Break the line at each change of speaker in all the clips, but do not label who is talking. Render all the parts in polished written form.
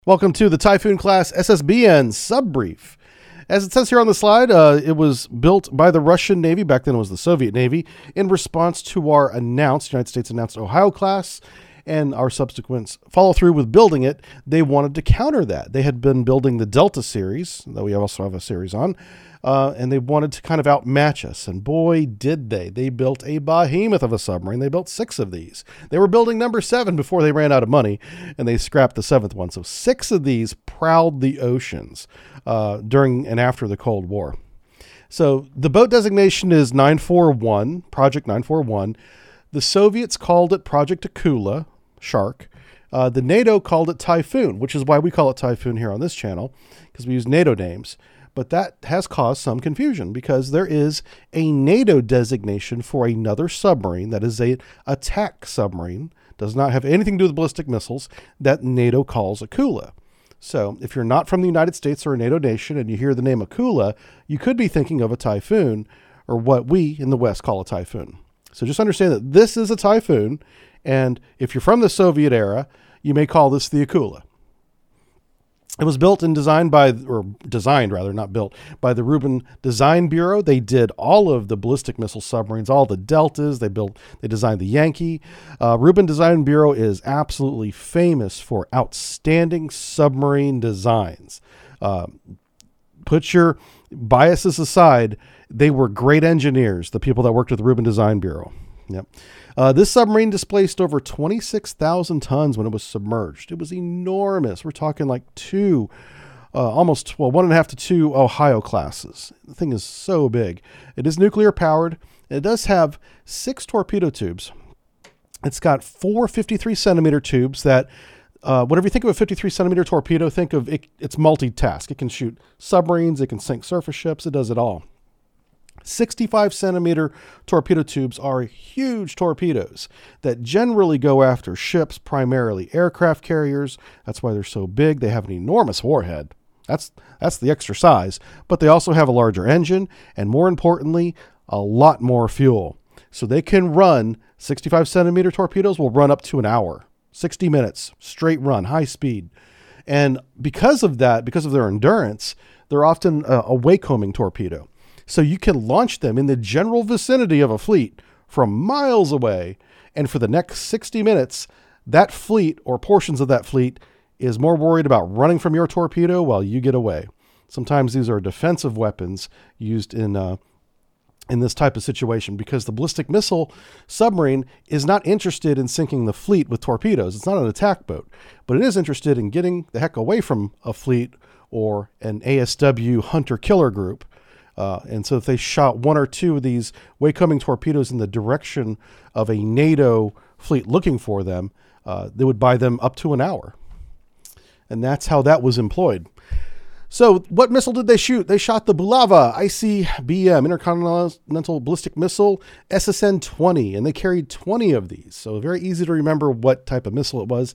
Welcome to the Typhoon class SSBN subbrief. As it says here on the slide, it was built by the Russian Navy, back then it was the Soviet Navy, in response to our United States announced Ohio class and our subsequent follow through with building it. They wanted to counter that. They had been building the Delta series, that we also have a series on, and they wanted to kind of outmatch us. And boy, did they. They built a behemoth of a submarine. They built 6 of these. They were building number 7 before they ran out of money, and they scrapped the 7th one. So 6 of these prowled the oceans during and after the Cold War. So the boat designation is 941, Project 941. The Soviets called it Project Akula, Shark. The NATO called it Typhoon, which is why we call it Typhoon here on this channel, because we use NATO names. But that has caused some confusion because there is a NATO designation for another submarine that is an attack submarine, does not have anything to do with ballistic missiles, that NATO calls Akula. So if you're not from the United States or a NATO nation and you hear the name Akula, you could be thinking of a Typhoon, or what we in the West call a Typhoon. So just understand that this is a Typhoon, and if you're from the Soviet era, you may call this the Akula. It was built and designed by the Rubin Design Bureau. They did all of the ballistic missile submarines, all the Deltas. They designed the Yankee. Rubin Design Bureau is absolutely famous for outstanding submarine designs. Put your biases aside. They were great engineers, the people that worked at the Rubin Design Bureau. Yep. This submarine displaced over 26,000 tons when it was submerged. It was enormous. We're talking like 1.5 to 2 Ohio classes. The thing is so big. It is nuclear powered. It does have 6 torpedo tubes. It's got 4 53 centimeter tubes that, whenever you think of a 53 centimeter torpedo, think of it, it's multitask. It can shoot submarines. It can sink surface ships. It does it all. 65 centimeter torpedo tubes are huge torpedoes that generally go after ships, primarily aircraft carriers. That's why they're so big. They have an enormous warhead. That's the extra size, but they also have a larger engine and, more importantly, a lot more fuel. So they can run 65 centimeter torpedoes will run up to an hour, 60 minutes, straight run, high speed. And because of that, because of their endurance, they're often a wake-homing torpedo. So you can launch them in the general vicinity of a fleet from miles away. And for the next 60 minutes, that fleet or portions of that fleet is more worried about running from your torpedo while you get away. Sometimes these are defensive weapons used in this type of situation, because the ballistic missile submarine is not interested in sinking the fleet with torpedoes. It's not an attack boat, but it is interested in getting the heck away from a fleet or an ASW hunter-killer group. And so if they shot 1 or 2 of these wake-coming torpedoes in the direction of a NATO fleet looking for them, they would buy them up to an hour. And that's how that was employed. So what missile did they shoot? They shot the Bulava ICBM, Intercontinental Ballistic Missile, SSN-20, and they carried 20 of these. So very easy to remember what type of missile it was.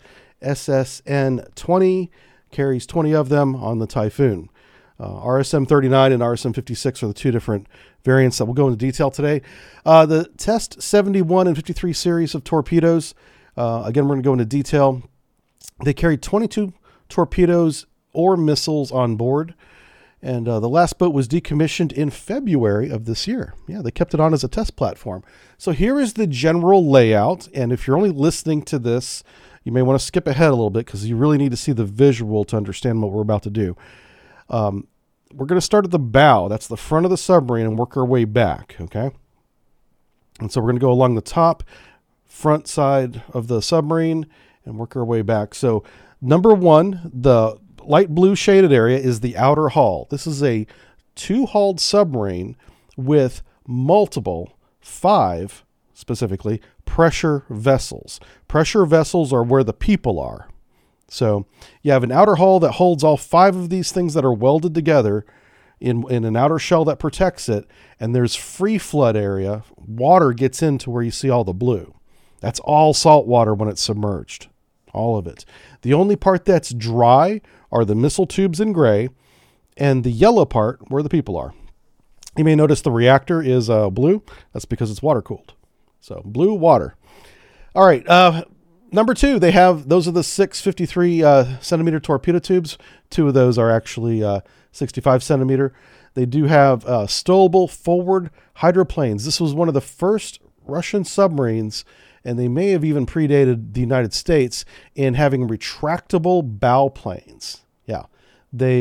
SSN-20 carries 20 of them on the Typhoon. RSM-39 and RSM-56 are the 2 different variants that we'll go into detail today. The Test 71 and 53 series of torpedoes, again, we're going to go into detail. They carried 22 torpedoes or missiles on board, and the last boat was decommissioned in February of this year. Yeah, they kept it on as a test platform. So here is the general layout, and if you're only listening to this, you may want to skip ahead a little bit because you really need to see the visual to understand what we're about to do. We're going to start at the bow. That's the front of the submarine, and work our way back, okay? And so we're going to go along the front side of the submarine and work our way back. So number 1, the light blue shaded area is the outer hull. This is a 2-hulled submarine with multiple, 5 specifically, pressure vessels. Pressure vessels are where the people are. So you have an outer hull that holds all 5 of these things that are welded together in an outer shell that protects it. And there's free flood area. Water gets into where you see all the blue. That's all salt water when it's submerged. All of it. The only part that's dry are the missile tubes in gray and the yellow part where the people are. You may notice the reactor is blue. That's because it's water cooled. So blue water. All right. Number 2, those are the 653 centimeter torpedo tubes. 2 of those are actually 65 centimeter. They do have stowable forward hydroplanes. This was one of the first Russian submarines, and they may have even predated the United States in having retractable bow planes. Yeah, they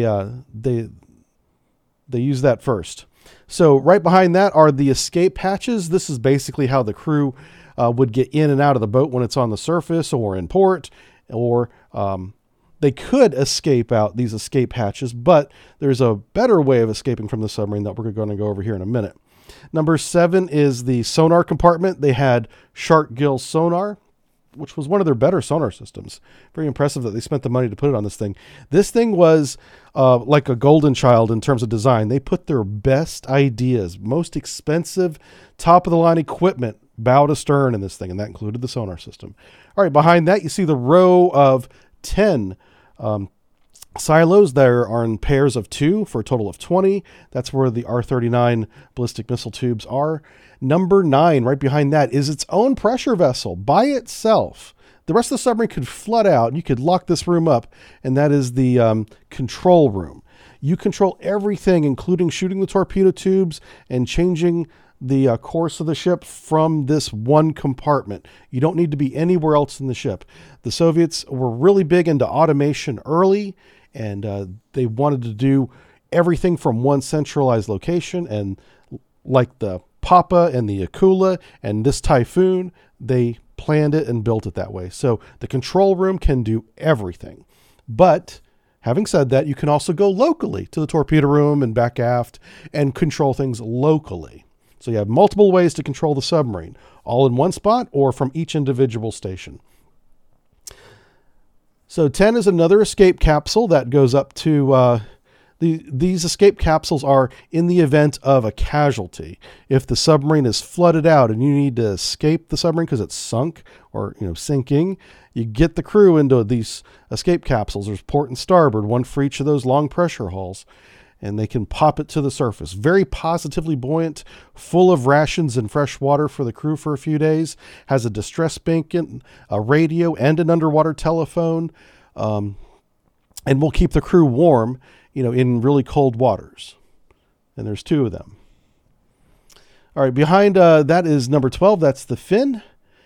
use that first. So right behind that are the escape hatches. This is basically how the crew would get in and out of the boat when it's on the surface or in port, or they could escape out these escape hatches, but there's a better way of escaping from the submarine that we're going to go over here in a minute. Number 7 is the sonar compartment. They had shark gill sonar, which was one of their better sonar systems. Very impressive that they spent the money to put it on this thing. This thing was like a golden child in terms of design. They put their best ideas, most expensive, top-of-the-line equipment, bow to stern in this thing, and that included the sonar system. All right, behind that, you see the row of 10 silos. There are in pairs of 2 for a total of 20. That's where the R-39 ballistic missile tubes are. Number 9, right behind that, is its own pressure vessel by itself. The rest of the submarine could flood out, and you could lock this room up, and that is the control room. You control everything, including shooting the torpedo tubes and changing the course of the ship from this one compartment. You don't need to be anywhere else in the ship. The Soviets were really big into automation early, and they wanted to do everything from one centralized location. And like the Papa and the Akula and this Typhoon, they planned it and built it that way. So the control room can do everything. But having said that, you can also go locally to the torpedo room and back aft and control things locally. So you have multiple ways to control the submarine, all in one spot or from each individual station. So 10 is another escape capsule that goes up to, these escape capsules are in the event of a casualty. If the submarine is flooded out and you need to escape the submarine because it's sunk or sinking, you get the crew into these escape capsules. There's port and starboard, one for each of those long pressure hulls, and they can pop it to the surface. Very positively buoyant, full of rations and fresh water for the crew for a few days. Has a distress beacon, a radio, and an underwater telephone, and will keep the crew warm, in really cold waters. And there's 2 of them. All right, behind that is number 12. That's the fin.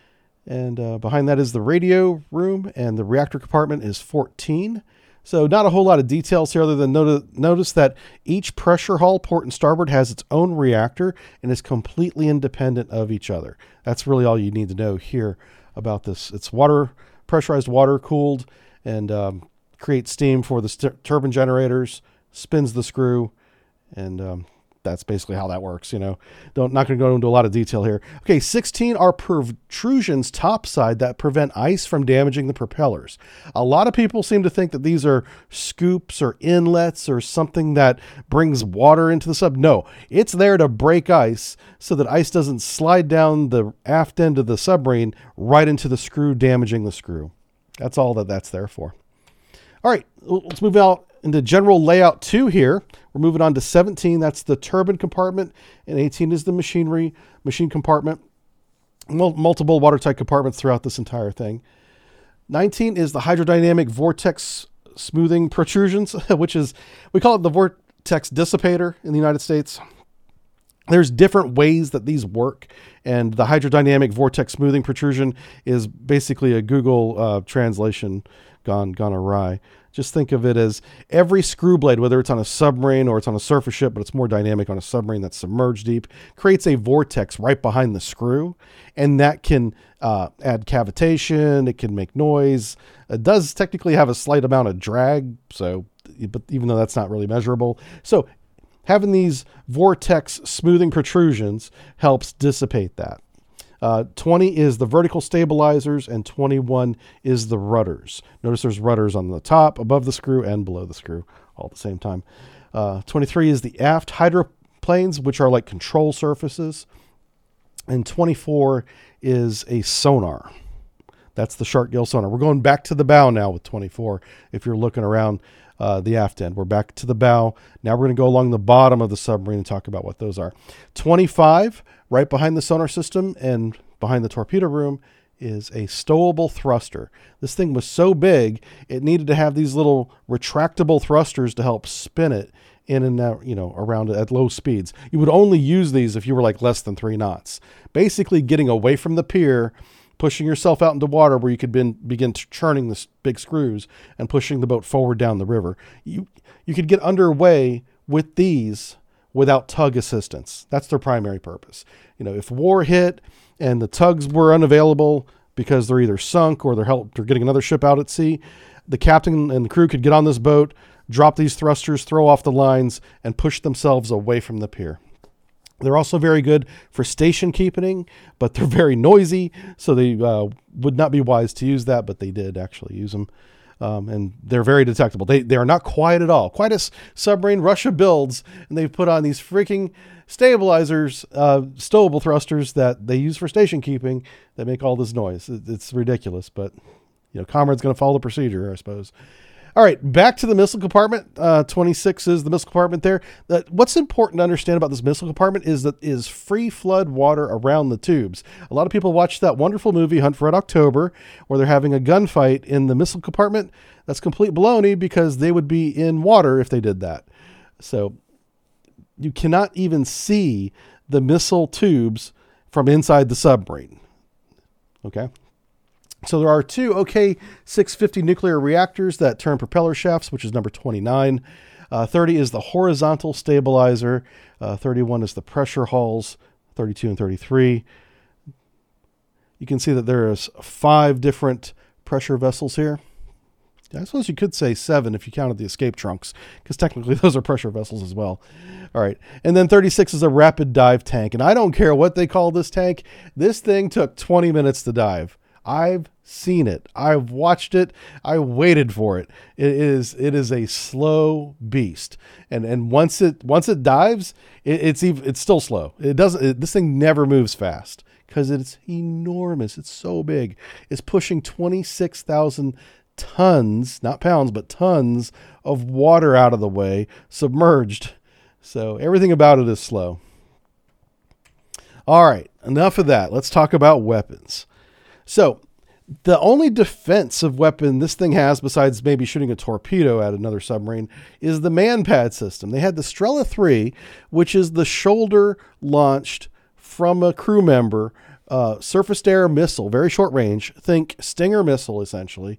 And behind that is the radio room, and the reactor compartment is 14. So not a whole lot of details here other than notice that each pressure hull, port and starboard, has its own reactor and is completely independent of each other. That's really all you need to know here about this. It's pressurized water cooled, and creates steam for the turbine generators, spins the screw, and that's basically how that works. Not going to go into a lot of detail here. Okay, 16 are protrusions topside that prevent ice from damaging the propellers. A lot of people seem to think that these are scoops or inlets or something that brings water into the sub. No, it's there to break ice so that ice doesn't slide down the aft end of the submarine right into the screw, damaging the screw. That's all that's there for. All right, let's move out into general layout 2 here. We're moving on to 17. That's the turbine compartment, and 18 is the machine compartment. Multiple watertight compartments throughout this entire thing. 19 is the hydrodynamic vortex smoothing protrusions, which is, we call it the vortex dissipator in the United States. There's different ways that these work, and the hydrodynamic vortex smoothing protrusion is basically a Google translation gone awry. Just think of it as every screw blade, whether it's on a submarine or it's on a surface ship, but it's more dynamic on a submarine that's submerged deep, creates a vortex right behind the screw, and that can add cavitation. It can make noise. It does technically have a slight amount of drag, but even though that's not really measurable. So having these vortex smoothing protrusions helps dissipate that. 20 is the vertical stabilizers, and 21 is the rudders. Notice there's rudders on the top, above the screw, and below the screw all at the same time. 23 is the aft hydroplanes, which are like control surfaces. And 24 is a sonar. That's the shark gill sonar. We're going back to the bow now with 24. If you're looking around the aft end, we're back to the bow. Now we're going to go along the bottom of the submarine and talk about what those are. 25, right behind the sonar system and behind the torpedo room, is a stowable thruster. This thing was so big, it needed to have these little retractable thrusters to help spin it in and out, around at low speeds. You would only use these if you were like less than 3 knots. Basically getting away from the pier, pushing yourself out into water where you could begin churning the big screws and pushing the boat forward down the river. You could get underway with these without tug assistance. That's their primary purpose. If war hit and the tugs were unavailable because they're either sunk or they're getting another ship out at sea, the captain and the crew could get on this boat, drop these thrusters, throw off the lines, and push themselves away from the pier. They're also very good for station keeping, but they're very noisy, so they would not be wise to use that, but they did actually use them. And they're very detectable. They are not quiet at all. Quite a submarine Russia builds, and they've put on these freaking stabilizers, stowable thrusters that they use for station keeping that make all this noise. It's ridiculous, but Comrade's going to follow the procedure, I suppose. All right, back to the missile compartment. 26 is the missile compartment there. What's important to understand about this missile compartment is free flood water around the tubes. A lot of people watch that wonderful movie, Hunt for Red October, where they're having a gunfight in the missile compartment. That's complete baloney because they would be in water if they did that. So you cannot even see the missile tubes from inside the submarine. Okay? So there are 2 OK-650 nuclear reactors that turn propeller shafts, which is number 29. 30 is the horizontal stabilizer. 31 is the pressure hulls, 32 and 33. You can see that there is 5 different pressure vessels here. I suppose you could say 7 if you counted the escape trunks, because technically those are pressure vessels as well. All right. And then 36 is a rapid dive tank. And I don't care what they call this tank. This thing took 20 minutes to dive. I've seen it. I've watched it. I waited for it. It is a slow beast. And once it dives, it's still slow. This thing never moves fast because it's enormous. It's so big. It's pushing 26,000 tons, not pounds, but tons of water out of the way, submerged. So everything about it is slow. All right, enough of that. Let's talk about weapons. So the only defensive weapon this thing has, besides maybe shooting a torpedo at another submarine, is the man-pad system. They had the Strela 3, which is the shoulder-launched from a crew member surface-to-air missile, very short range. Think Stinger missile, essentially,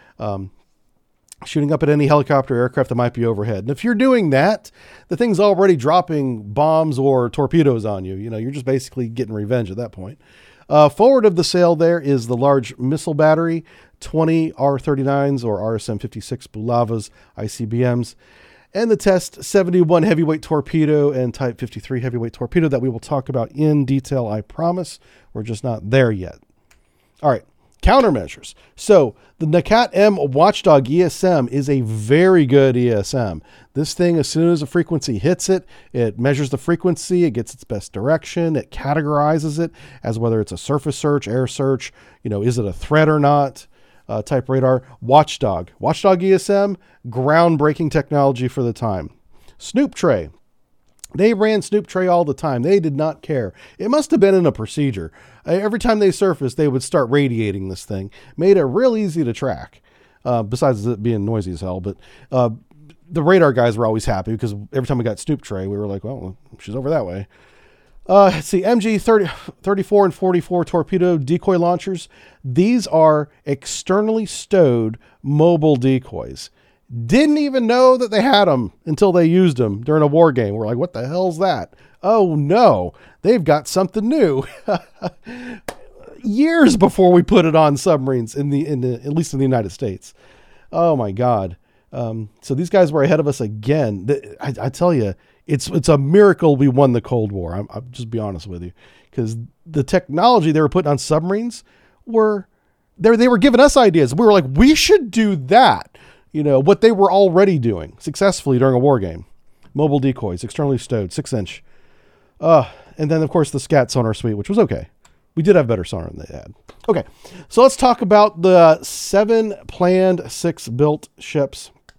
shooting up at any helicopter or aircraft that might be overhead. And if you're doing that, the thing's already dropping bombs or torpedoes on you. You're just basically getting revenge at that point. Forward of the sail there is the large missile battery, 20 R-39s or RSM-56 Bulavas ICBMs, and the Test 71 heavyweight torpedo and Type 53 heavyweight torpedo that we will talk about in detail, I promise. We're just not there yet. All right, countermeasures. So the NACAT-M Watchdog ESM is a very good ESM. This thing, as soon as a frequency hits it, it measures the frequency, it gets its best direction, it categorizes it as whether it's a surface search, air search, is it a threat or not, type radar. Watchdog ESM, groundbreaking technology for the time. Snoop Tray. They ran Snoop Tray all the time. They did not care. It must have been in a procedure. Every time they surfaced, they would start radiating this thing. Made it real easy to track, besides it being noisy as hell. But the radar guys were always happy because every time we got Snoop Tray, we were like, well, she's over that way. Let's see, MG 34 and 44 torpedo decoy launchers. These are externally stowed mobile decoys. Didn't even know that they had them until they used them during a war game. We're like, what the hell's that? Oh no, they've got something new. Years before we put it on submarines at least in the United States. Oh my God. So these guys were ahead of us again. I tell you, it's a miracle we won the Cold War. I'll just be honest with you, because the technology they were putting on submarines they were giving us ideas. We were like, we should do that. What they were already doing successfully during a war game. Mobile decoys, externally stowed, 6-inch. And then, of course, the SCAT sonar suite, which was okay. We did have better sonar than they had. Okay, so let's talk about the 7 planned, 6 built ships.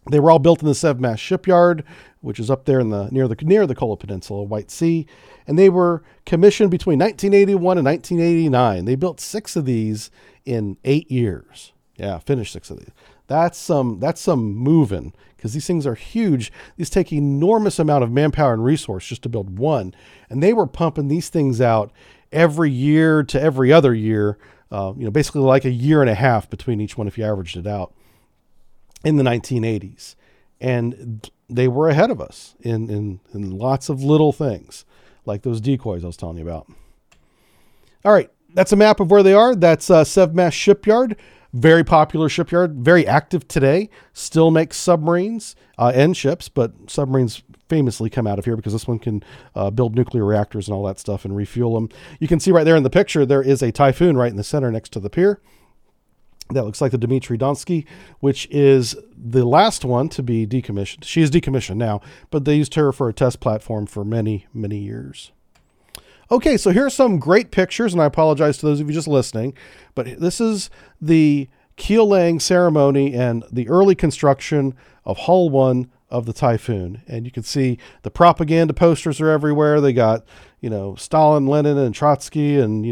They were all built in the Sevmast shipyard, which is up there in near the Kola Peninsula, White Sea, and they were commissioned between 1981 and 1989. They built 6 of these in 8 years. Yeah, finished 6 of these. That's some moving, because these things are huge. These take enormous amount of manpower and resource just to build one, and they were pumping these things out every year to every other year. Basically like a year and a half between each one if you averaged it out, in the 1980s. And they were ahead of us in lots of little things, like those decoys I was telling you about. All right, that's a map of where they are. That's Sevmast Shipyard. Very popular shipyard, very active today. Still makes submarines and ships, but submarines famously come out of here because this one can build nuclear reactors and all that stuff and refuel them. You can see right there in the picture, there is a Typhoon right in the center next to the pier. That looks like the Dmitry Donsky, which is the last one to be decommissioned. She is decommissioned now, but they used her for a test platform for many, many years. Okay, so here are some great pictures, and I apologize to those of you just listening, but this is the keel laying ceremony and the early construction of Hull 1 of the Typhoon. And you can see the propaganda posters are everywhere. They got, Stalin, Lenin, and Trotsky, and,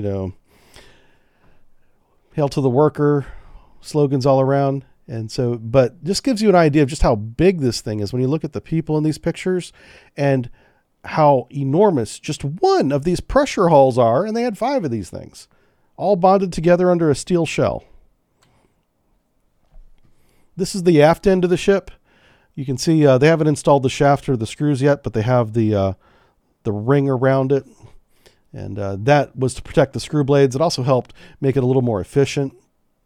Hail to the Worker slogans all around. And so, but just gives you an idea of just how big this thing is when you look at the people in these pictures and how enormous just one of these pressure hulls are. And they had 5 of these things all bonded together under a steel shell. This is the aft end of the ship. You can see they haven't installed the shaft or the screws yet, but they have the ring around it. And that was to protect the screw blades. It also helped make it a little more efficient.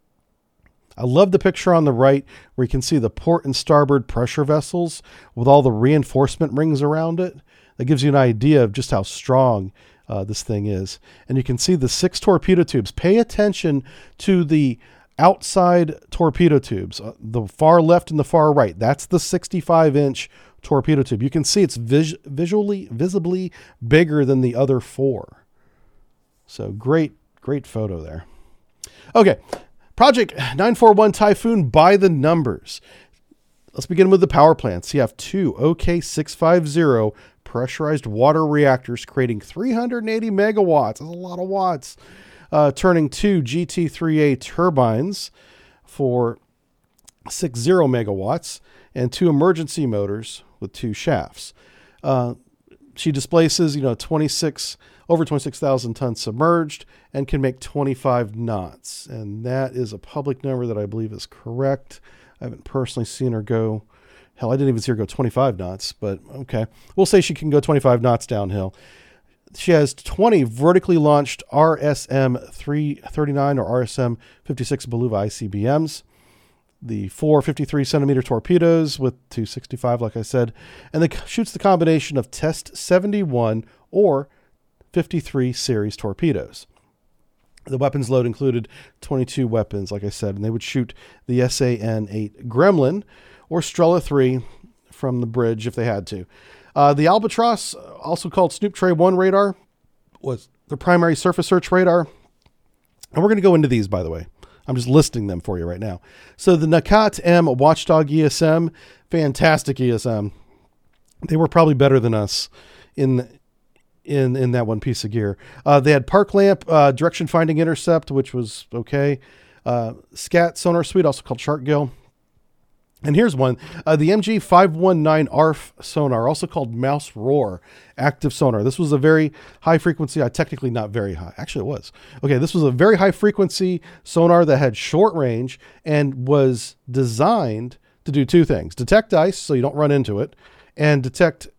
I love the picture on the right where you can see the port and starboard pressure vessels with all the reinforcement rings around it. That gives you an idea of just how strong this thing is. And you can see the 6 torpedo tubes. Pay attention to the outside torpedo tubes, the far left and the far right. That's the 65-inch torpedo tube. You can see it's visibly bigger than the other 4. So great photo there. Okay, Project 941 Typhoon by the numbers. Let's begin with the power plants. You have 2 OK650 pressurized water reactors creating 380 megawatts. That's a lot of watts. Turning 2 GT3A turbines for 60 megawatts and 2 emergency motors with 2 shafts. She displaces, over 26,000 tons submerged and can make 25 knots. And that is a public number that I believe is correct. I haven't personally seen her go. Hell, I didn't even see her go 25 knots, but okay. We'll say she can go 25 knots downhill. She has 20 vertically launched RSM-339 or RSM-56 Beluga ICBMs, the 4 53-centimeter torpedoes with 265, like I said, and it shoots the combination of Test 71 or 53 series torpedoes. The weapons load included 22 weapons, like I said, and they would shoot the SAN-8 Gremlin or Strela 3 from the bridge if they had to. The Albatross, also called Snoop Tray 1 radar, was the primary surface search radar. And we're going to go into these, by the way. I'm just listing them for you right now. So the Nakat M Watchdog ESM, fantastic ESM. They were probably better than us in that one piece of gear. They had Park Lamp, Direction Finding Intercept, which was okay. SCAT Sonar Suite, also called Sharkgill. And here's one, the MG519 ARF sonar, also called Mouse Roar active sonar. This was a very high frequency, technically not very high, actually it was. Okay, this was a very high frequency sonar that had short range and was designed to do 2 things. Detect ice, so you don't run into it, and detect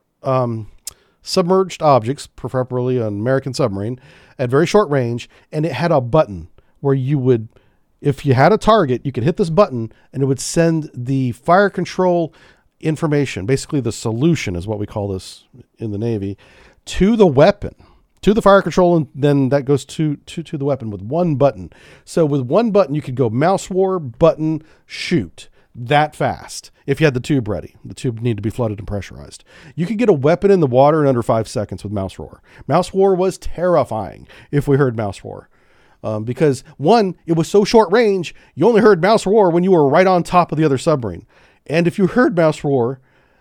submerged objects, preferably an American submarine, at very short range, and it had a button where you would, if you had a target, you could hit this button and it would send the fire control information, basically the solution is what we call this in the Navy, to the weapon, to the fire control, and then that goes to the weapon with one button. So with one button, you could go mouse war, button, shoot that fast. If you had the tube ready, the tube needed to be flooded and pressurized. You could get a weapon in the water in under 5 seconds with mouse roar. Mouse war was terrifying if we heard mouse roar. Because one, it was so short range, you only heard mouse roar when you were right on top of the other submarine. And if you heard mouse roar,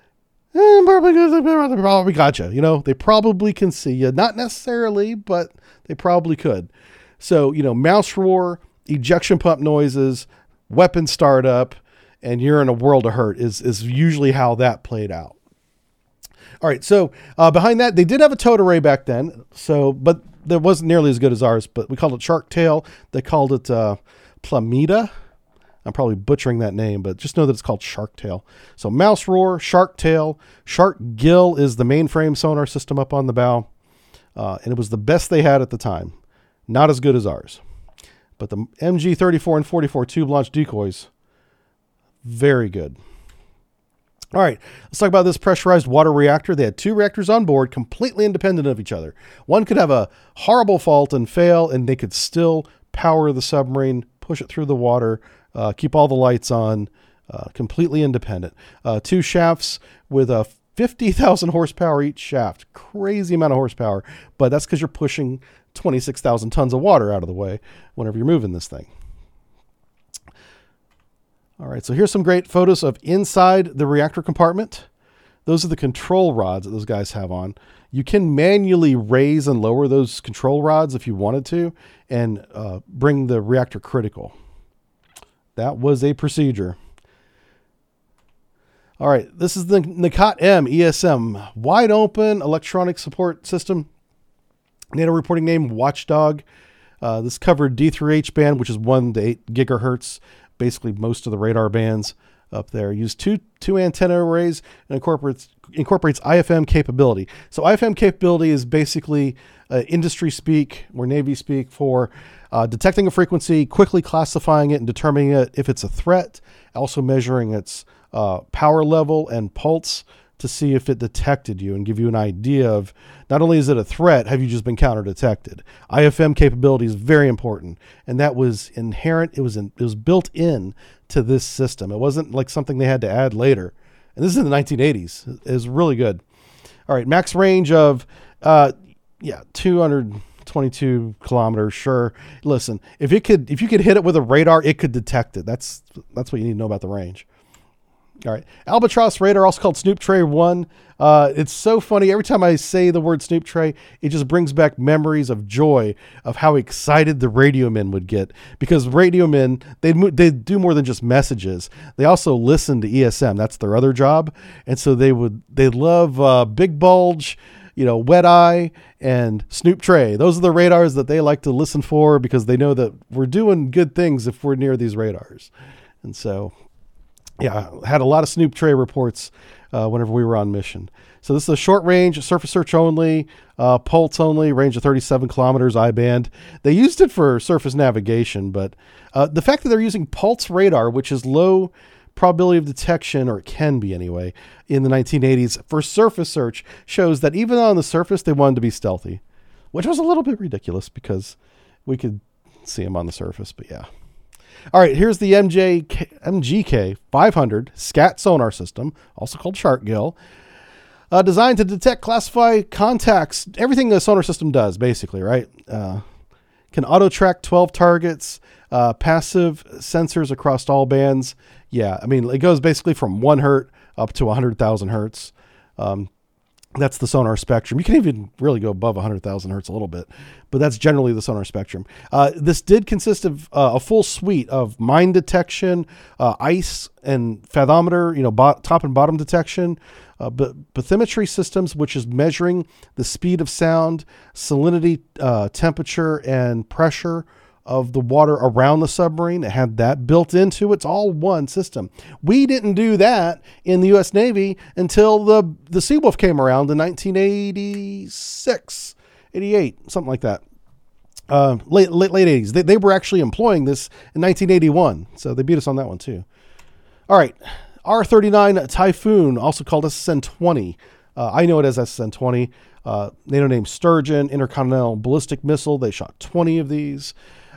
probably gotcha. They probably can see you. Not necessarily, but they probably could. So, mouse roar, ejection pump noises, weapon startup, and you're in a world of hurt is usually how that played out. All right, so behind that, they did have a towed array back then, but that wasn't nearly as good as ours, but we called it Shark Tail. They called it Plamida. I'm probably butchering that name, but just know that it's called Shark Tail. So mouse roar, Shark Tail, Shark Gill is the mainframe sonar system up on the bow, and it was the best they had at the time. Not as good as ours. But the MG34 and 44 tube launch decoys, very good. All right, let's talk about this pressurized water reactor. They had 2 reactors on board, completely independent of each other. One could have a horrible fault and fail, and they could still power the submarine, push it through the water, keep all the lights on, completely independent. 2 shafts with a 50,000 horsepower each shaft. Crazy amount of horsepower, but that's because you're pushing 26,000 tons of water out of the way whenever you're moving this thing. All right, so here's some great photos of inside the reactor compartment. Those are the control rods that those guys have on. You can manually raise and lower those control rods if you wanted to, and bring the reactor critical. That was a procedure. All right, this is the NACOT-M ESM, wide open electronic support system. NATO reporting name Watchdog. This covered D through H band, which is 1 to 8 gigahertz. Basically most of the radar bands up there. Use two antenna arrays and incorporates IFM capability. So IFM capability is basically industry speak or Navy speak for detecting a frequency, quickly classifying it and determining if it's a threat, also measuring its power level and pulse to see if it detected you and give you an idea of not only is it a threat, have you just been counter detected? IFM capability is very important, and that was inherent. It was built in to this system. It wasn't like something they had to add later. And this is in the 1980s. It was really good. All right, max range of 222 kilometers. Sure. Listen, if you could hit it with a radar, it could detect it. That's what you need to know about the range. All right. Albatross radar, also called Snoop Tray 1. It's so funny. Every time I say the word Snoop Tray, it just brings back memories of joy of how excited the radio men would get, because radio men, they do more than just messages. They also listen to ESM. That's their other job. And so they love Big Bulge, Wet Eye, and Snoop Tray. Those are the radars that they like to listen for, because they know that we're doing good things if we're near these radars. And so, yeah, had a lot of Snoop Tray reports whenever we were on mission. So this is a short range, surface search only, pulse only, range of 37 kilometers, I-band. They used it for surface navigation, but the fact that they're using pulse radar, which is low probability of detection, or it can be anyway, in the 1980s for surface search, shows that even on the surface, they wanted to be stealthy, which was a little bit ridiculous because we could see them on the surface, but yeah. All right, here's the MGK 500 SCAT sonar system, also called Shark Gill, designed to detect, classify contacts, everything a sonar system does, basically, right? Can auto-track 12 targets, passive sensors across all bands. Yeah, I mean, it goes basically from 1 hertz up to 100,000 hertz. That's the sonar spectrum. You can even really go above 100,000 hertz a little bit, but that's generally the sonar spectrum. This did consist of a full suite of mine detection, ice and fathometer, top and bottom detection, bathymetry systems, which is measuring the speed of sound, salinity, temperature, and pressure of the water around the submarine. It had that built into it. It's all one system. We didn't do that in the U.S. Navy until the Seawolf came around in 1986, 88, something like that. Late 80s. They were actually employing this in 1981, so they beat us on that one too. All right, R-39 Typhoon, also called SSN-20. I know it as SSN-20. NATO named Sturgeon, intercontinental ballistic missile. They shot 20 of these.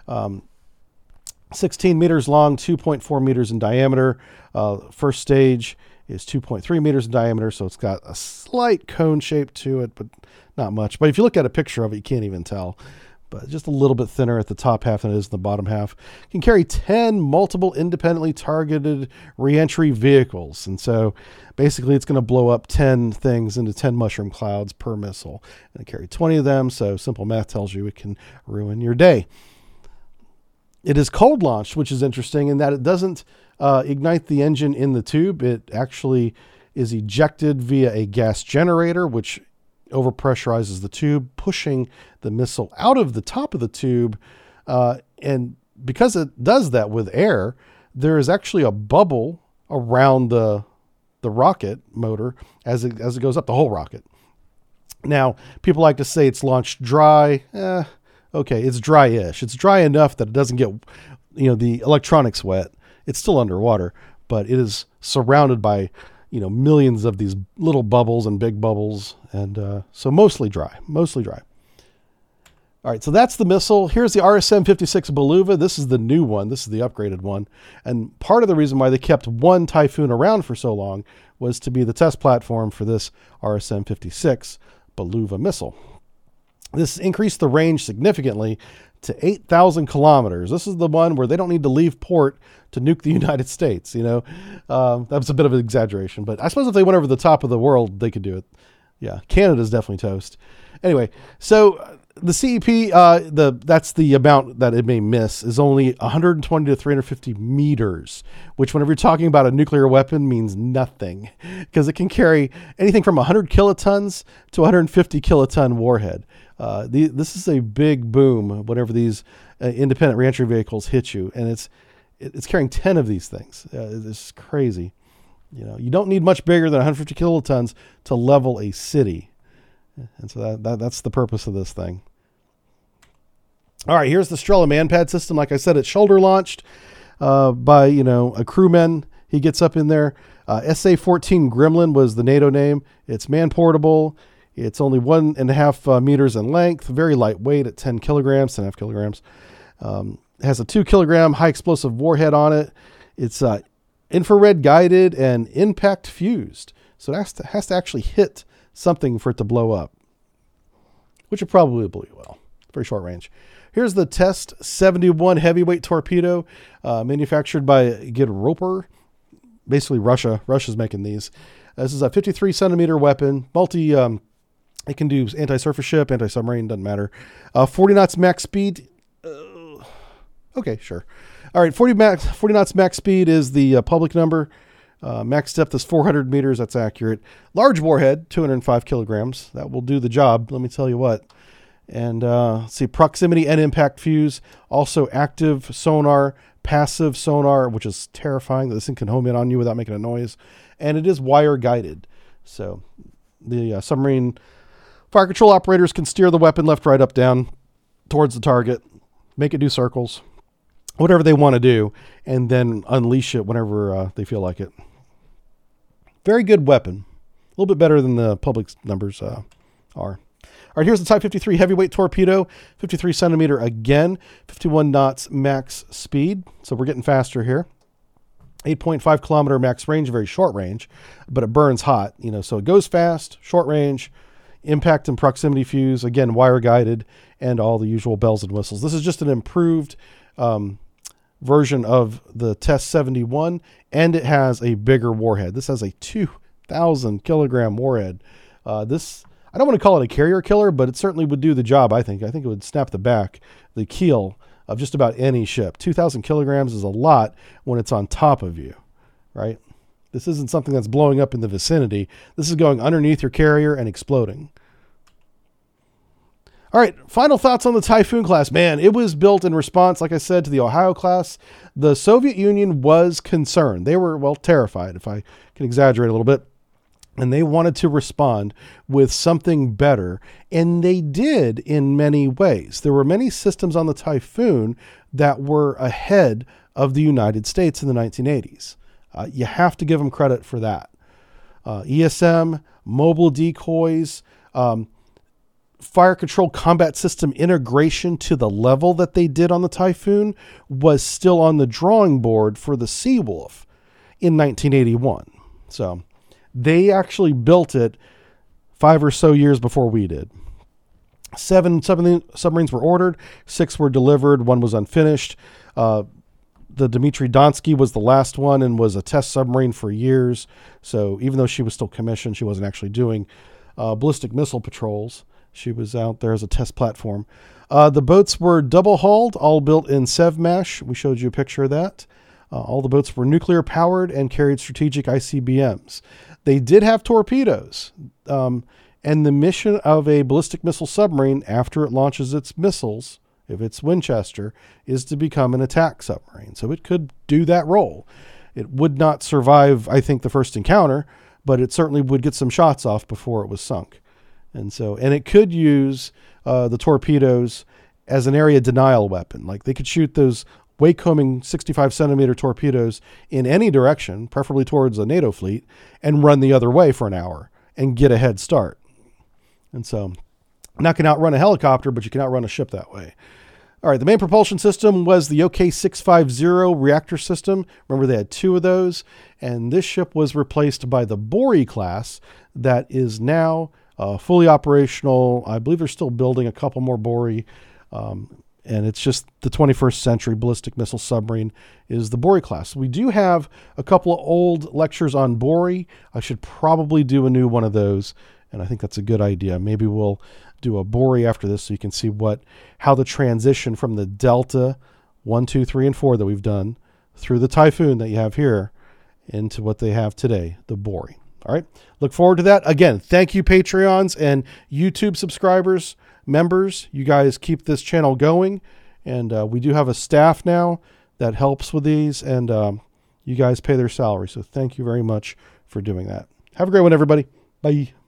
16 meters long, 2.4 meters in diameter. First stage is 2.3 meters in diameter, so it's got a slight cone shape to it, but not much. But if you look at a picture of it, you can't even tell. but just a little bit thinner at the top half than it is in the bottom half. It can carry 10 multiple independently targeted reentry vehicles. And so basically it's going to blow up 10 things into 10 mushroom clouds per missile. And it carried 20 of them, so simple math tells you it can ruin your day. It is cold launched, which is interesting in that it doesn't ignite the engine in the tube. It actually is ejected via a gas generator, which overpressurizes the tube, pushing the missile out of the top of the tube. And because it does that with air, there is actually a bubble around the rocket motor as it goes up, the whole rocket. Now, people like to say it's launched dry. Okay, it's dry-ish. It's dry enough that it doesn't get, the electronics wet. It's still underwater, but it is surrounded by millions of these little bubbles and big bubbles. And so mostly dry. All right, so that's the missile. Here's the RSM-56 Beluga. This is the new one. This is the upgraded one. And part of the reason why they kept one Typhoon around for so long was to be the test platform for this RSM-56 Beluga missile. This increased the range significantly to 8,000 kilometers. This is the one where they don't need to leave port to nuke the United States. That was a bit of an exaggeration, but I suppose if they went over the top of the world, they could do it. Yeah, Canada's definitely toast. Anyway, so the CEP, that's the amount that it may miss, is only 120 to 350 meters, which whenever you're talking about a nuclear weapon means nothing, because it can carry anything from 100 kilotons to 150 kiloton warhead. This is a big boom whenever these independent reentry vehicles hit you, and it's carrying 10 of these things. It's crazy. You don't need much bigger than 150 kilotons to level a city. And so that's the purpose of this thing. All right, here's the Strela Manpad system. Like I said, it's shoulder launched by, a crewman. He gets up in there. SA-14 Gremlin was the NATO name. It's man portable. It's only 1.5 meters in length, very lightweight at 10 kilograms, 10.5 kilograms. It has a 2 kilogram high explosive warhead on it. It's infrared guided and impact fused. So it has to actually hit something for it to blow up, which it probably will well. Very short range. Here's the Test 71 heavyweight torpedo, manufactured by Gidroper. Basically, Russia. Russia's making these. This is a 53 centimeter weapon, it can do anti-surface ship, anti-submarine, doesn't matter. 40 knots max speed. Okay, sure. All right, 40 knots max speed is the public number. Max depth is 400 meters. That's accurate. Large warhead, 205 kilograms. That will do the job. Let me tell you what. And see, proximity and impact fuse. Also active sonar, passive sonar, which is terrifying that this thing can home in on you without making a noise. And it is wire guided. So the submarine fire control operators can steer the weapon left, right, up, down towards the target, make it do circles, whatever they want to do, and then unleash it whenever they feel like it. Very good weapon. A little bit better than the public numbers are. All right, here's the Type 53 heavyweight torpedo, 53 centimeter again, 51 knots max speed. So we're getting faster here. 8.5 kilometer max range, very short range, but it burns hot, so it goes fast, short range, impact and proximity fuse, again, wire guided, and all the usual bells and whistles. This is just an improved version of the Test 71, and it has a bigger warhead. This has a 2,000 kilogram warhead. This, I don't want to call it a carrier killer, but it certainly would do the job, I think. I think it would snap the keel of just about any ship. 2,000 kilograms is a lot when it's on top of you, right? This isn't something that's blowing up in the vicinity. This is going underneath your carrier and exploding. All right, final thoughts on the Typhoon class. Man, it was built in response, like I said, to the Ohio class. The Soviet Union was concerned. They were, terrified, if I can exaggerate a little bit. And they wanted to respond with something better. And they did in many ways. There were many systems on the Typhoon that were ahead of the United States in the 1980s. You have to give them credit for that. ESM, mobile decoys, fire control combat system integration to the level that they did on the Typhoon was still on the drawing board for the Seawolf in 1981. So they actually built it 5 or so years before we did. 7 submarines were ordered, 6 were delivered, 1 was unfinished. The Dmitry Donsky was the last one and was a test submarine for years. So even though she was still commissioned, she wasn't actually doing ballistic missile patrols. She was out there as a test platform. The boats were double hulled, all built in Sevmash. We showed you a picture of that. All the boats were nuclear powered and carried strategic ICBMs. They did have torpedoes. And the mission of a ballistic missile submarine after it launches its missiles, if it's Winchester, is to become an attack submarine. So it could do that role. It would not survive, I think, the first encounter, but it certainly would get some shots off before it was sunk. And it could use the torpedoes as an area denial weapon. Like they could shoot those Wakecombing 65 centimeter torpedoes in any direction, preferably towards a NATO fleet, and run the other way for an hour and get a head start. And so, not going to outrun a helicopter, but you can outrun a ship that way. All right, the main propulsion system was the OK-650 reactor system. Remember, they had 2 of those. And this ship was replaced by the Bory class that is now fully operational. I believe they're still building a couple more Bory. And it's just the 21st century ballistic missile submarine is the Bory class. We do have a couple of old lectures on Bory. I should probably do a new one of those. And I think that's a good idea. Maybe we'll do a Bory after this so you can see how the transition from the Delta 1, 2, 3, and 4 that we've done through the Typhoon that you have here into what they have today, the Bory. All right. Look forward to that. Again, thank you, Patreons and YouTube subscribers, members. You guys keep this channel going. And we do have a staff now that helps with these. And you guys pay their salary. So thank you very much for doing that. Have a great one, everybody. Bye.